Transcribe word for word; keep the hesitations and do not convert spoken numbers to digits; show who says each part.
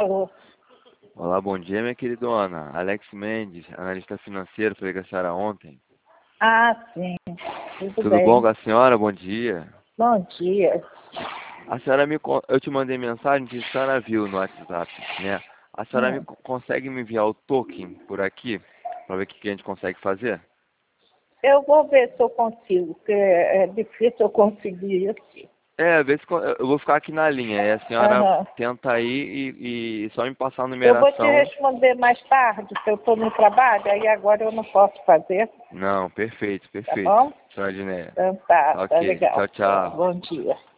Speaker 1: Alô?
Speaker 2: Olá, bom dia, minha queridona. Alex Mendes, analista financeiro, falei com a senhora ontem.
Speaker 1: Ah, sim. Tudo,
Speaker 2: Tudo
Speaker 1: bem.
Speaker 2: bom com a senhora? Bom dia.
Speaker 1: Bom dia.
Speaker 2: A senhora me... con- Eu te mandei mensagem que a senhora viu no WhatsApp, né? A senhora me
Speaker 1: Hum.
Speaker 2: co- consegue me enviar o token por aqui, para ver o que que a gente consegue fazer?
Speaker 1: Eu vou ver se eu consigo, porque é difícil eu conseguir aqui.
Speaker 2: É, vê se con- eu vou ficar aqui na linha, aí a senhora
Speaker 1: Aham.
Speaker 2: tenta aí e, e só me passar a
Speaker 1: Eu vou te
Speaker 2: numeração.
Speaker 1: responder mais tarde, porque eu estou no trabalho, aí agora eu não posso fazer,
Speaker 2: Não, perfeito,
Speaker 1: tá
Speaker 2: perfeito.
Speaker 1: bom?
Speaker 2: Senhora Dinéia.
Speaker 1: Então tá,
Speaker 2: Tá
Speaker 1: tá
Speaker 2: ok.
Speaker 1: legal.
Speaker 2: Tchau, tchau.
Speaker 1: Bom dia.